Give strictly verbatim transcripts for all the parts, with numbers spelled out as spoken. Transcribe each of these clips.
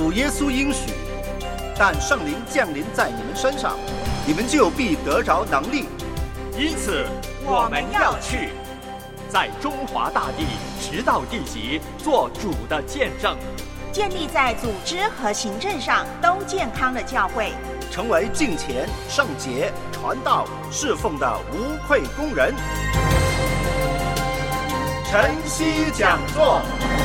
主耶稣应许，但圣灵降临在你们身上，你们就必得着能力。 因此我们要去，在中华大地直到地极做主的见证， 建立在组织和行政上都健康的教会， 成为敬虔、圣洁、传道、侍奉的无愧工人。晨曦讲座。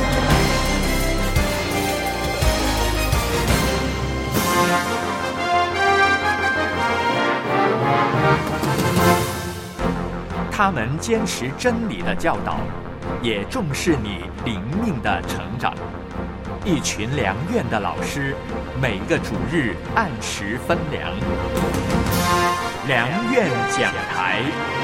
他们坚持真理的教导，也重视你灵命的成长。一群良院的老师，每个主日按时分粮。良院讲台。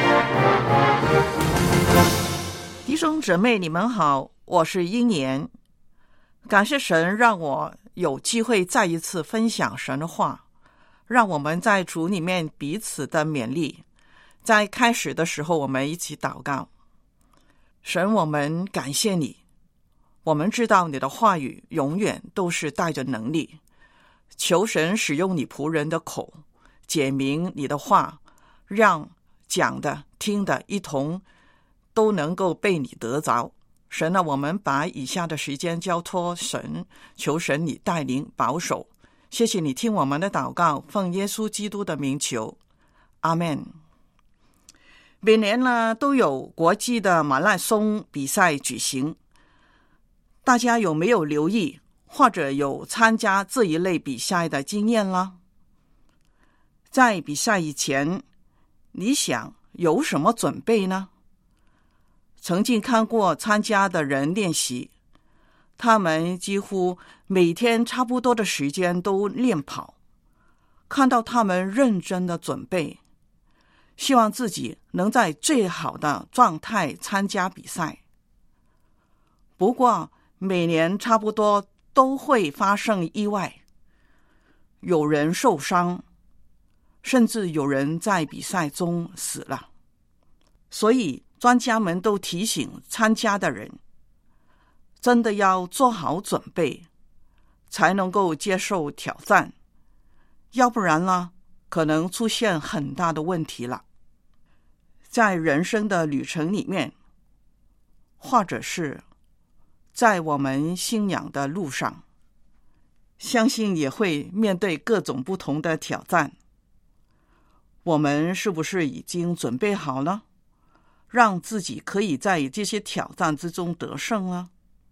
弟兄姊妹，你们好，我是英言。感谢神让我有机会再一次分享神的话，让我们在主里面彼此的勉励。在开始的时候，我们一起祷告。神，我们感谢你，我们知道你的话语永远都是带着能力，求神使用你仆人的口，解明你的话，让讲的听的一同都能够被你得着。神啊，我们把以下的时间交托神，求神你带领保守。谢谢你听我们的祷告，奉耶稣基督的名求，阿们。每年呢都有国际的马拉松比赛举行，大家有没有留意或者有参加这一类比赛的经验呢？在比赛以前，你想有什么准备呢？曾经看过参加的人练习，他们几乎每天差不多的时间都练跑，看到他们认真的准备，希望自己能在最好的状态参加比赛。不过每年差不多都会发生意外，有人受伤，甚至有人在比赛中死了。所以专家们都提醒参加的人，真的要做好准备，才能够接受挑战，要不然呢，可能出现很大的问题了。在人生的旅程里面，或者是在我们信仰的路上，相信也会面对各种不同的挑战。我们是不是已经准备好了，让自己可以在这些挑战之中得胜呢？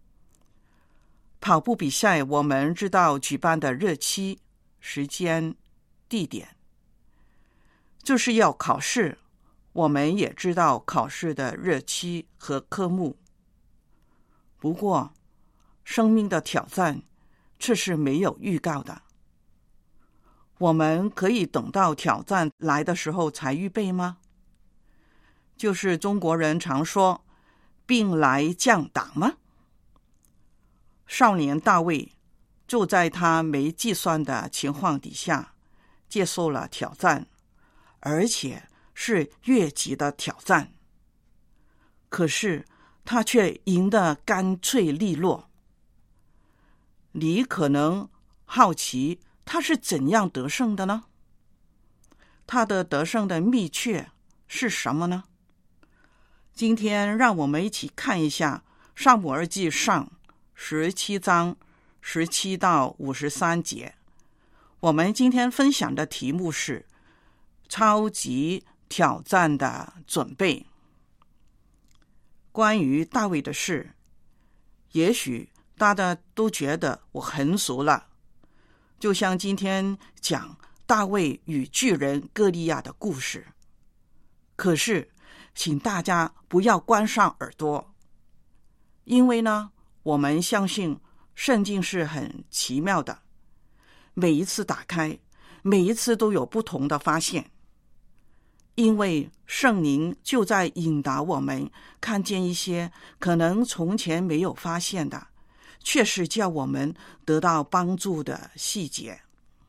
跑步比赛我们知道举办的日期、时间、地点，就是要考试，我们也知道考试的日期和科目。不过生命的挑战却是没有预告的，我们可以等到挑战来的时候才预备吗？就是中国人常说兵来将挡吗？少年大卫就在他没计算的情况底下接受了挑战，而且是越级的挑战，可是他却赢得干脆利落。你可能好奇他是怎样得胜的呢？他的得胜的秘诀是什么呢？今天让我们一起看一下撒母耳记上十七章十七到五十三节。我们今天分享的题目是超级挑战的准备。关于大卫的事，也许大家都觉得我很熟了，就像今天讲大卫与巨人歌利亚的故事。可是请大家不要关上耳朵，因为呢，我们相信圣经是很奇妙的，每一次打开，每一次都有不同的发现。因为圣灵就在引导我们看见一些可能从前没有发现的，却是叫我们得到帮助的细节。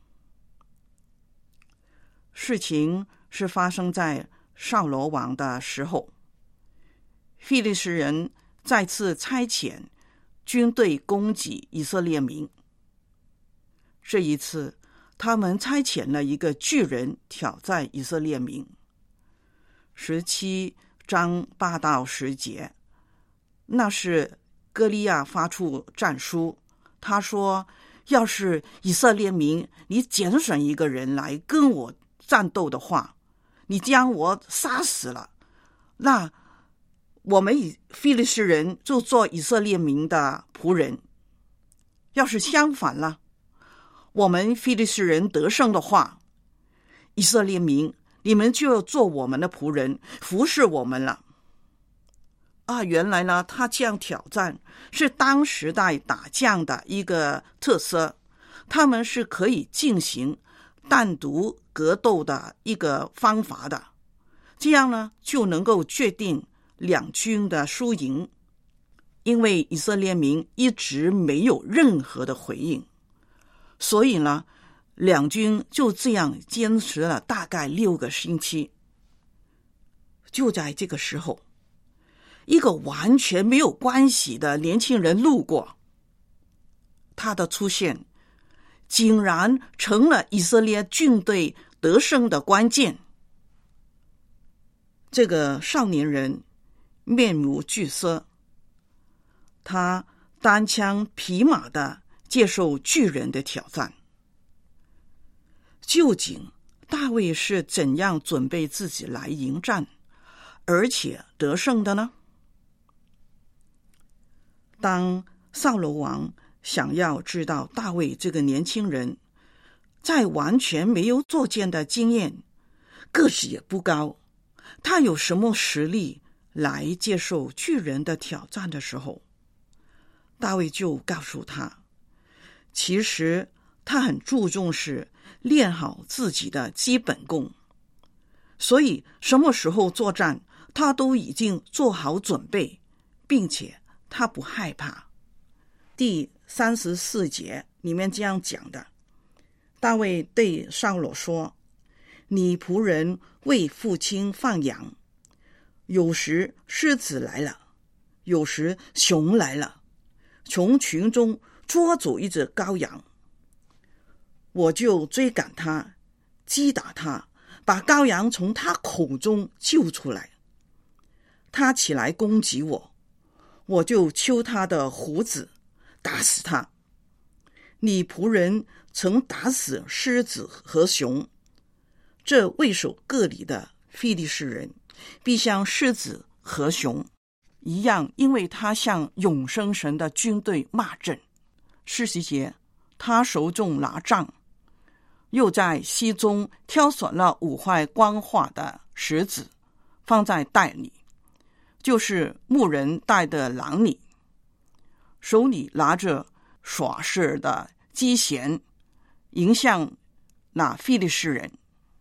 事情是发生在扫罗王的时候，非利士人再次差遣军队攻击以色列民。 这一次他们差遣了一个巨人挑战以色列民。十七章八到十节，那是歌利亚发出战书，他说，要是以色列民你拣选一个人来跟我战斗的话，你将我杀死了，那我们以非利士人就做以色列民的仆人。要是相反了，我们非利士人得胜的话，以色列民你们就要做我们的仆人，服侍我们了。啊，原来呢，他这样挑战是当时代打仗的一个特色，他们是可以进行单独格斗的一个方法的，这样呢就能够决定两军的输赢。因为以色列民一直没有任何的回应，所以呢两军就这样坚持了大概六个星期。就在这个时候，一个完全没有关系的年轻人路过，他的出现竟然成了以色列军队得胜的关键。这个少年人面目惧色，他单枪匹马地接受巨人的挑战。究竟大卫是怎样准备自己来迎战，而且得胜的呢？当扫罗王想要知道大卫这个年轻人在完全没有作战的经验，个子也不高，他有什么实力来接受巨人的挑战的时候，大卫就告诉他，其实他很注重是练好自己的基本功，所以什么时候作战他都已经做好准备，并且他不害怕。第三十四节里面这样讲的，大卫对扫罗说，你仆人为父亲放羊，有时狮子来了，有时熊来了，从群中捉走一只羔羊，我就追赶他，击打他，把羔羊从他口中救出来。他起来攻击我，我就揪他的胡子，打死他。你仆人曾打死狮子和熊，这为首各里的非利士人必像狮子和熊一样，因为他向永生神的军队骂阵。四十节，他手中拿杖，又在溪中挑选了五块光滑的石子，放在袋里，就是牧人带的囊里，手里拿着耍式的机弦，迎向那非利士人。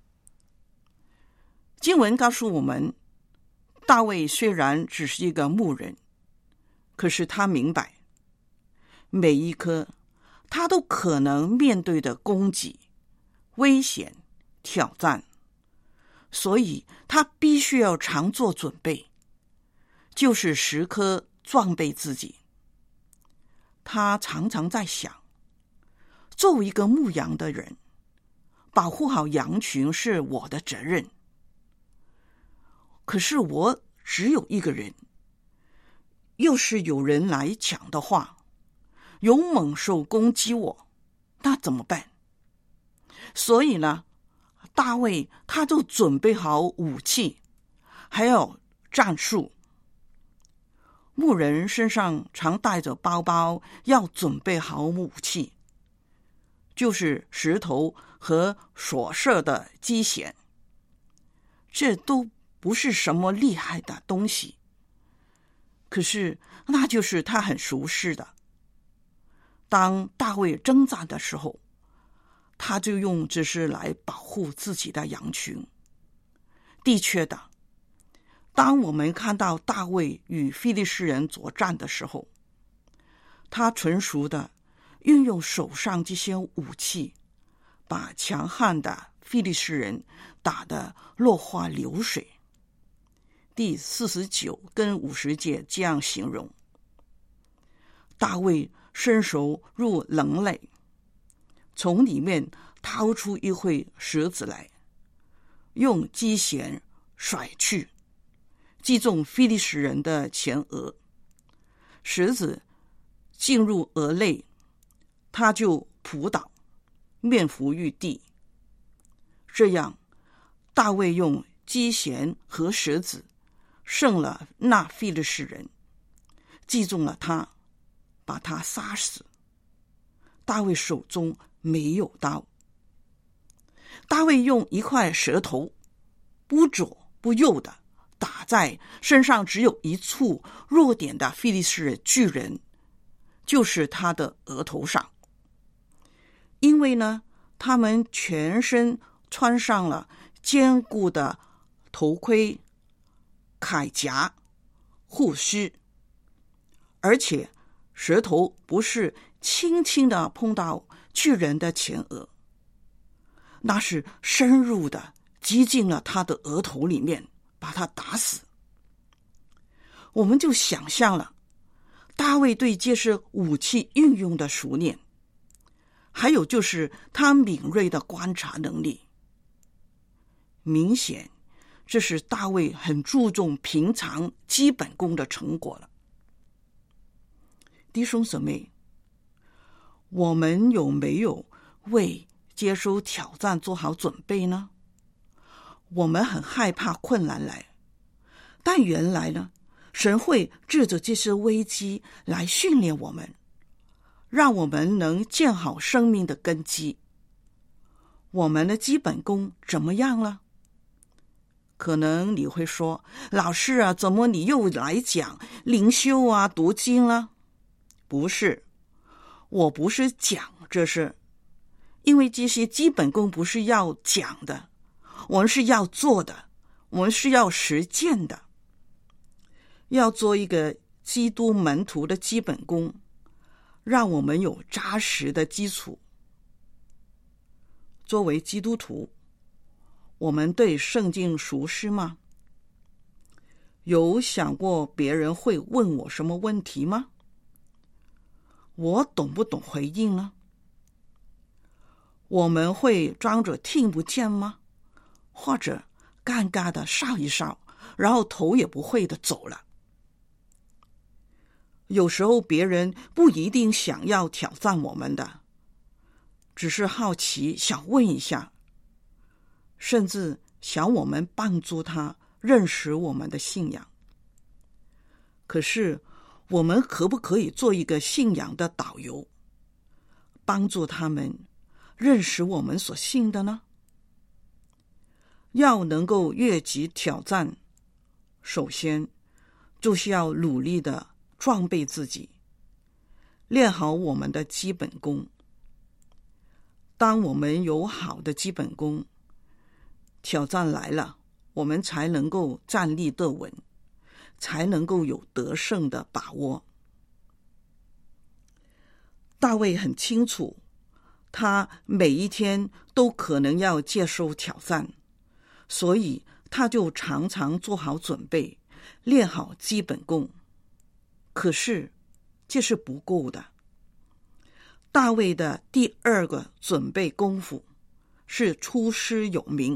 经文告诉我们，大卫虽然只是一个牧人，可是他明白每一刻他都可能面对的攻击、危险、挑战，所以他必须要常做准备，就是时刻装备自己。他常常在想，作为一个牧羊的人，保护好羊群是我的责任，可是我只有一个人，要是有人来抢的话，有猛兽攻击我，那怎么办？所以呢，大卫他就准备好武器，还有战术。牧人身上常带着包包，要准备好武器，就是石头和所射的机弦，这都不是什么厉害的东西，可是那就是他很熟悉的。当大卫征战的时候，他就用这是来保护自己的羊群。的确的，当我们看到大卫与非利士人作战的时候，他纯熟的运用手上这些武器，把强悍的非利士人打得落花流水。第四十九跟五十节这样形容，大卫伸手入冷垒， 从里面掏出一块石子来，用机弦甩去，击中非利士人的前额。石子进入额内，他就扑倒，面伏于地。这样，大卫用机弦和石子胜了那非利士人，击中了他，把他杀死。大卫手中没有刀。大卫用一块石头，不左不右的打在身上只有一处弱点的非利士巨人，就是他的额头上。因为呢，他们全身穿上了坚固的头盔、铠甲、护须，而且石头不是轻轻的碰到巨人的前额，那是深入的击进了他的额头里面，把他打死。我们就想象了大卫对这些武器运用的熟练，还有就是他敏锐的观察能力。明显这是大卫很注重平常基本功的成果了。弟兄姊妹，我们有没有为接受挑战做好准备呢？我们很害怕困难来，但原来呢，神会借着这些危机来训练我们，让我们能建好生命的根基。我们的基本功怎么样了？可能你会说，老师啊，怎么你又来讲灵修啊、读经啊？不是，我不是讲这是，因为这些基本功不是要讲的，我们是要做的，我们是要实践的。要做一个基督门徒的基本功，让我们有扎实的基础。作为基督徒，我们对圣经熟悉吗？有想过别人会问我什么问题吗？我懂不懂回应呢？我们会装着听不见吗？或者尴尬的笑一笑，然后头也不回的走了？有时候别人不一定想要挑战我们的，只是好奇想问一下，甚至想我们帮助他认识我们的信仰。可是我们可不可以做一个信仰的导游，帮助他们认识我们所信的呢？要能够越级挑战，首先就是要努力的装备自己，练好我们的基本功。当我们有好的基本功，挑战来了，我们才能够站立得稳，才能够有得胜的把握。大卫很清楚，他每一天都可能要接受挑战，所以他就常常做好准备，练好基本功。可是这是不够的。大卫的第二个准备功夫是出师有名。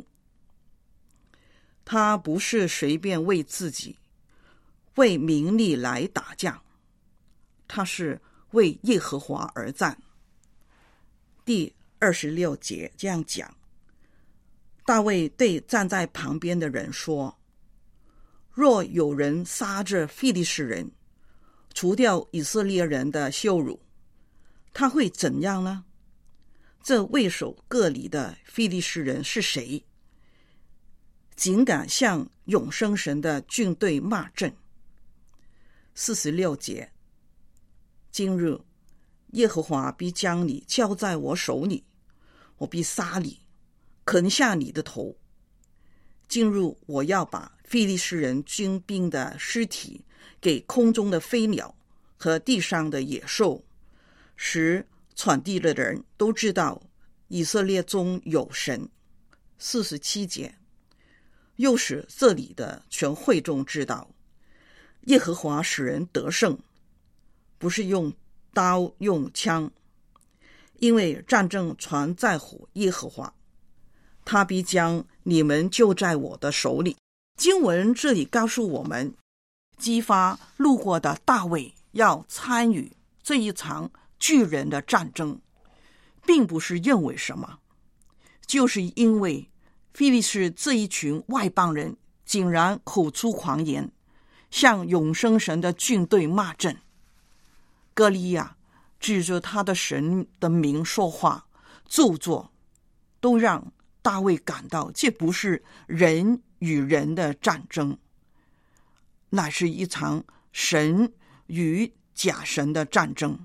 他不是随便为自己、为名利来打仗，他是为耶和华而战。第二十六节这样讲，大卫对站在旁边的人说，若有人杀着非利士人，除掉以色列人的羞辱，他会怎样呢？这畏首各里的非利士人是谁？竟敢向永生神的军队骂阵。四十六节，今日耶和华必将你交在我手里，我必杀你，啃下你的头。今日我要把非利士人军兵的尸体给空中的飞鸟和地上的野兽，使传地的人都知道以色列中有神。四十七节，又使这里的全会众知道，耶和华使人得胜，不是用刀用枪， 因为战争传在乎耶和华，他必将你们救在我的手里。经文这里告诉我们，激发路过的大卫要参与这一场巨人的战争，并不是认为什么，就是因为非利士这一群外邦人竟然口出狂言，向永生神的军队骂阵。歌利亚指着他的神的名说话咒詛，都让大卫感到这不是人与人的战争，乃是一场神与假神的战争。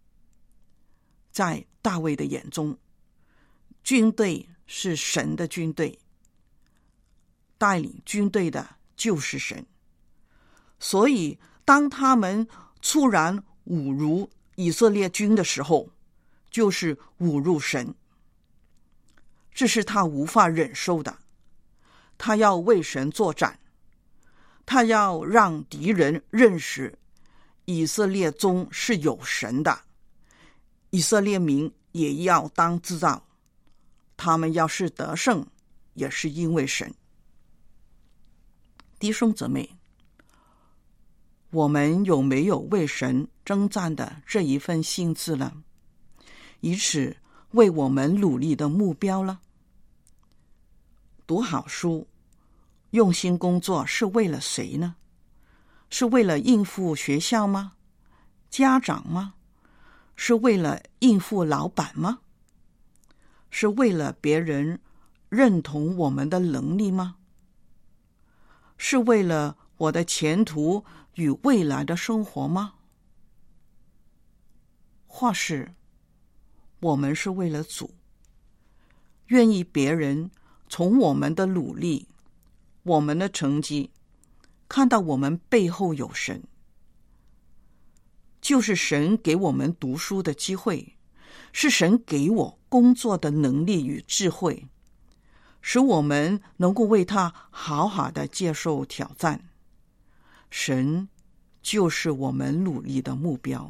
在大卫的眼中，军队是神的军队，带领军队的就是神。所以当他们突然侮辱以色列军的时候，就是侮辱神，这是他无法忍受的。他要为神作战，他要让敌人认识以色列中是有神的，以色列民也要当知道，他们要是得胜，也是因为神。弟兄姊妹，我们有没有为神征战的这一份心志呢？以此为我们努力的目标呢？读好书，用心工作是为了谁呢？是为了应付学校吗？家长吗？是为了应付老板吗？是为了别人认同我们的能力吗？是为了我的前途与未来的生活吗？或是我们是为了主，愿意别人从我们的努力、我们的成绩看到我们背后有神，就是神给我们读书的机会，是神给我工作的能力与智慧，使我们能够为他好好的接受挑战。神就是我们努力的目标。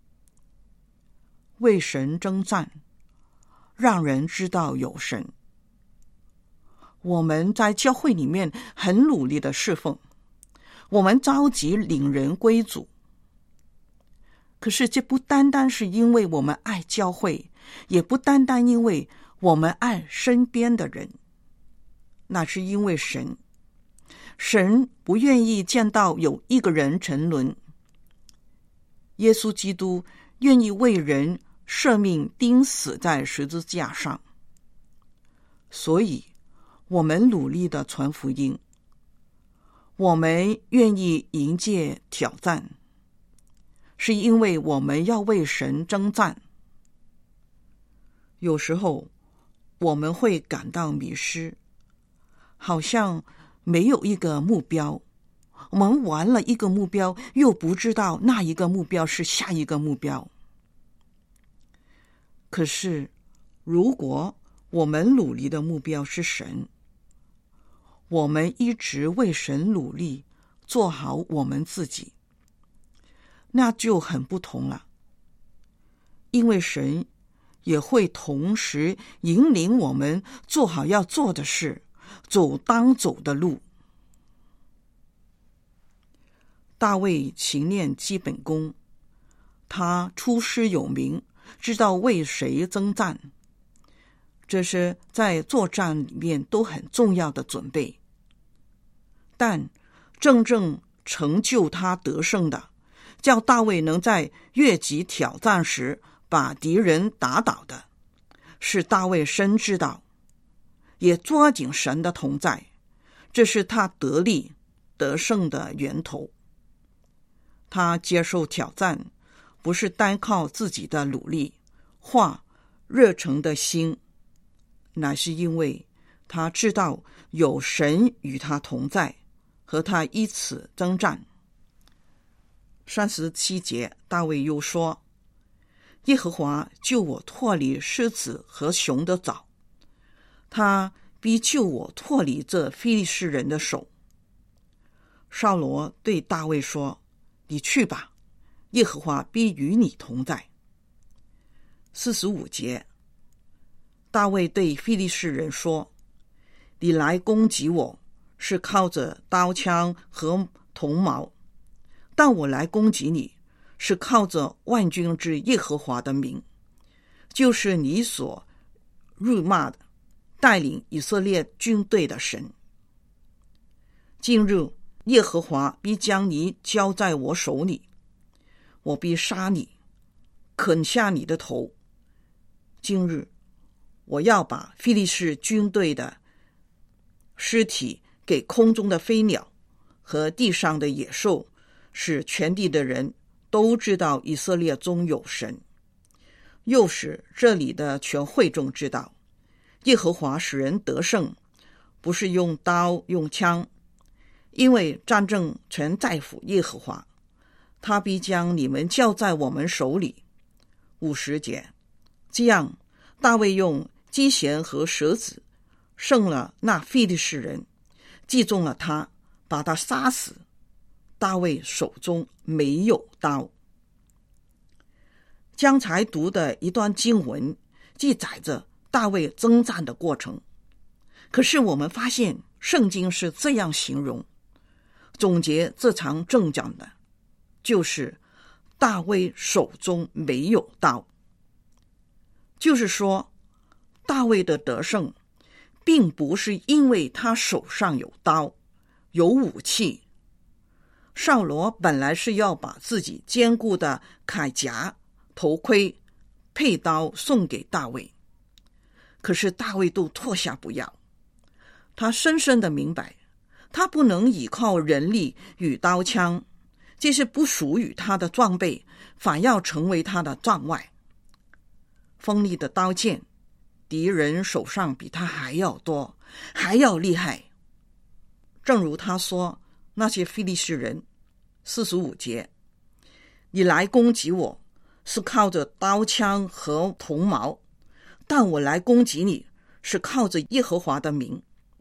为神征战，让人知道有神。我们在教会里面很努力的侍奉，我们着急领人归主。可是这不单单是因为我们爱教会，也不单单因为我们爱身边的人，那是因为神。神不愿意见到有一个人沉沦。耶稣基督愿意为人舍命钉死在十字架上，所以我们努力的传福音，我们愿意迎接挑战，是因为我们要为神征战。有时候我们会感到迷失，好像没有一个目标，我们完了一个目标，又不知道那一个目标是下一个目标。可是如果我们努力的目标是神，我们一直为神努力，做好我们自己，那就很不同了。因为神也会同时引领我们做好要做的事，走当走的路。大卫勤练基本功，他出师有名，知道为谁征战，这是在作战里面都很重要的准备。但真正成就他得胜的，叫大卫能在越级挑战时把敌人打倒的，是大卫深知道，也抓紧神的同在，这是他得力得胜的源头。他接受挑战，不是单靠自己的努力或热诚的心，乃是因为他知道有神与他同在，和他一起征战。三十七节，大卫又说：耶和华救我脱离狮子和熊的爪，他必救我脱离这非利士人的手。扫罗对大卫说：你去吧，耶和华必与你同在。四十五节， 大卫对非利士人说，你来攻击我是靠着刀枪和铜矛，但我来攻击你是靠着万军之耶和华的名，就是你所辱骂的带领以色列军队的神。今日耶和华必将你交在我手里，我必杀你，啃下你的头。今日我要把非利士军队的尸体给空中的飞鸟和地上的野兽，使全地的人都知道以色列中有神，又使这里的全会众知道，耶和华使人得胜，不是用刀用枪，因为战争全在乎耶和华，他必将你们交在我们手里。五十节，这样大卫用机弦和蛇子胜了那非利士人，击中了他，把他杀死。大卫手中没有刀。刚才读的一段经文记载着大卫征战的过程，可是我们发现圣经是这样形容总结这场征战的，就是大卫手中没有刀。就是说大卫的得胜并不是因为他手上有刀有武器。扫罗本来是要把自己坚固的铠甲头盔佩刀送给大卫，可是大卫都脱下不要。他深深的明白，他不能依靠人力与刀枪，这是不属于他的装备，反要成为他的障碍。锋利的刀剑，敌人手上比他还要多，还要厉害。正如他说，那些非利士人，四十五节，你来攻击我是靠着刀枪和铜矛，但我来攻击你是靠着耶和华的名。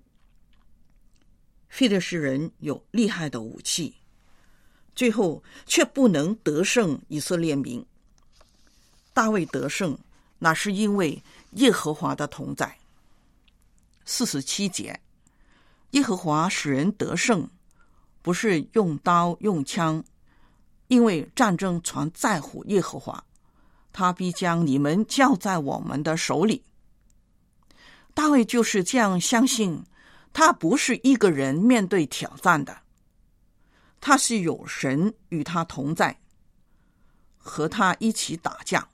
非利士人有厉害的武器，最后却不能得胜以色列民。大卫得胜，那是因为耶和华的同在。四十七节，耶和华使人得胜，不是用刀用枪，因为战争全在乎耶和华，他必将你们交在我们的手里。大卫就是这样相信，他不是一个人面对挑战的，他是有神与他同在，和他一起打架。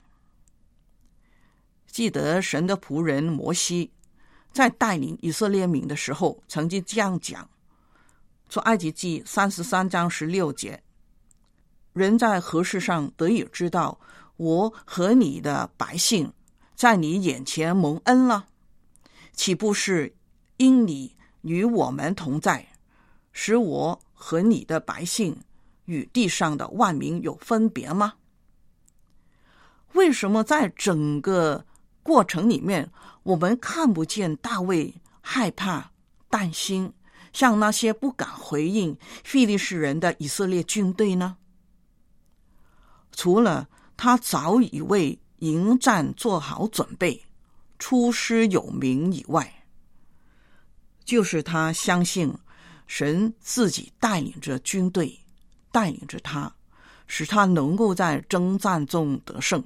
记得神的仆人摩西在带领以色列民的时候曾经这样讲，出埃及记三十三章十六节，人在何事上得以知道我和你的百姓在你眼前蒙恩了？岂不是因你与我们同在，使我和你的百姓与地上的万民有分别吗？为什么在整个过程里面我们看不见大卫害怕担心，像那些不敢回应非利士人的以色列军队呢？除了他早已为迎战做好准备，出师有名以外，就是他相信神自己带领着军队，带领着他，使他能够在征战中得胜。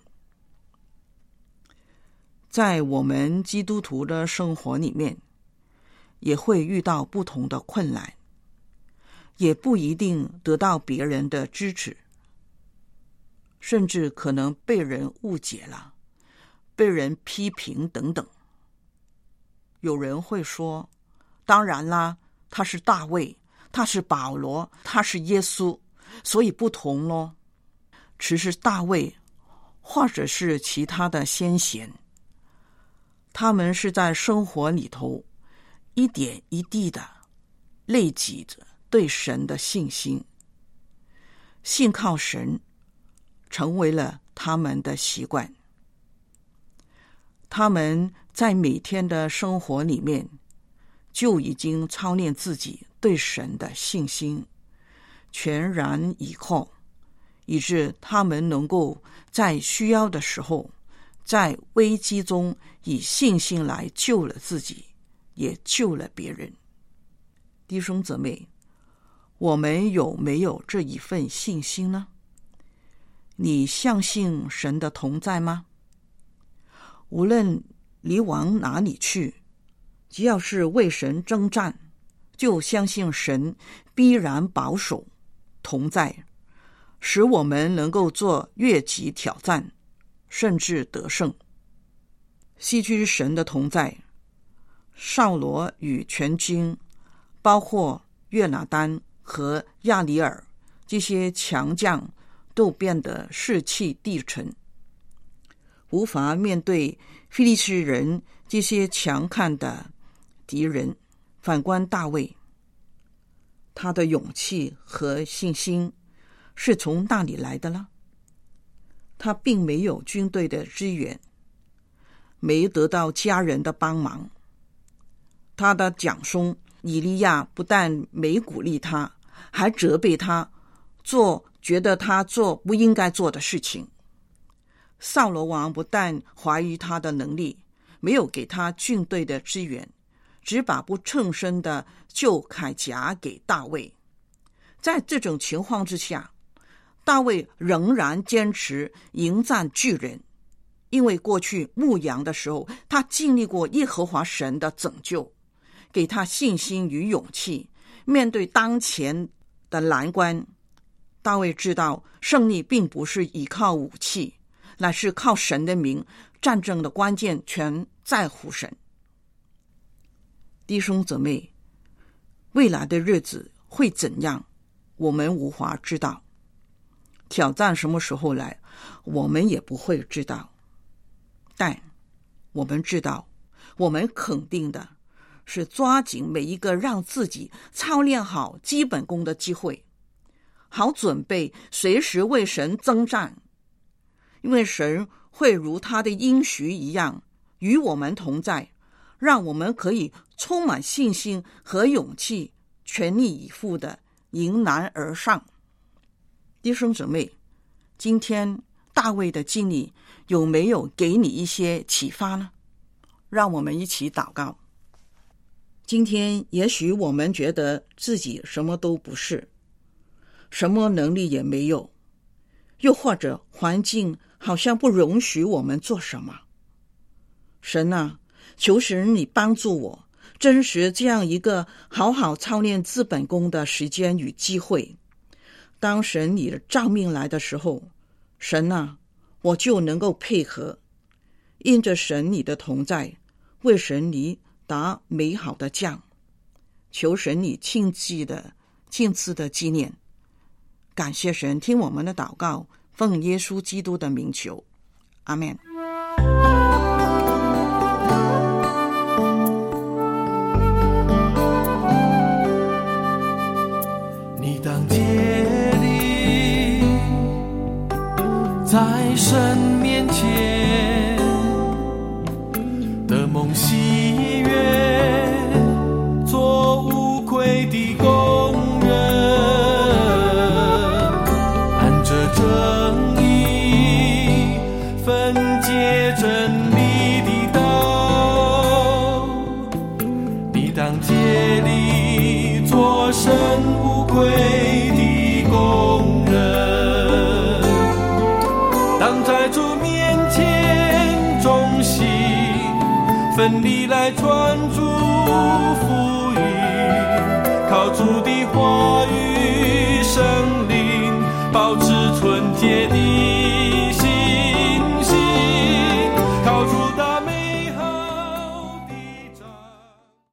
在我们基督徒的生活里面，也会遇到不同的困难，也不一定得到别人的支持，甚至可能被人误解了，被人批评等等。有人会说，当然啦，他是大卫，他是保罗，他是耶稣，所以不同咯。其实大卫或者是其他的先贤，他们是在生活里头一点一滴的累积着对神的信心，信靠神成为了他们的习惯。他们在每天的生活里面就已经操练自己对神的信心，全然倚靠，以致他们能够在需要的时候在危机中以信心来救了自己，也救了别人。弟兄姊妹，我们有没有这一份信心呢？你相信神的同在吗？无论你往哪里去，只要是为神征战，就相信神必然保守同在，使我们能够做越级挑战，甚至得胜。希居神的同在，扫罗与全军，包括约拿单和亚里尔这些强将，都变得士气低沉，无法面对非利士人这些强悍的敌人。反观大卫，他的勇气和信心是从哪里来的呢？他并没有军队的支援，没得到家人的帮忙。他的长兄以利亚不但没鼓励他，还责备他做觉得他做不应该做的事情。扫罗王不但怀疑他的能力，没有给他军队的支援，只把不称身的旧铠甲给大卫。在这种情况之下，大卫仍然坚持迎战巨人，因为过去牧羊的时候，他经历过耶和华神的拯救，给他信心与勇气。面对当前的难关，大卫知道胜利并不是依靠武器，乃是靠神的名，战争的关键全在乎神。弟兄姊妹，未来的日子会怎样，我们无法知道。挑战什么时候来，我们也不会知道。但我们知道，我们肯定的是抓紧每一个让自己操练好基本功的机会，好准备随时为神征战。因为神会如他的应许一样与我们同在，让我们可以充满信心和勇气，全力以赴的迎难而上。弟兄姊妹，今天大卫的经历有没有给你一些启发呢？让我们一起祷告。今天也许我们觉得自己什么都不是，什么能力也没有，又或者环境好像不容许我们做什么。神啊，求神你帮助我，珍惜这样一个好好操练资本功的时间与机会。当神你的召命来的时候，神啊，我就能够配合，因着神你的同在，为神你打美好的仗。求神你亲自的亲自的纪念。感谢神，听我们的祷告，奉耶稣基督的名求，阿们。 你当竭力在神面前的梦喜悦，做无愧的工人，按着正义分解真理的道。你当竭力做神无愧的工人，当在主面前忠心奋力来传主福音，靠主的话语圣灵保持纯洁的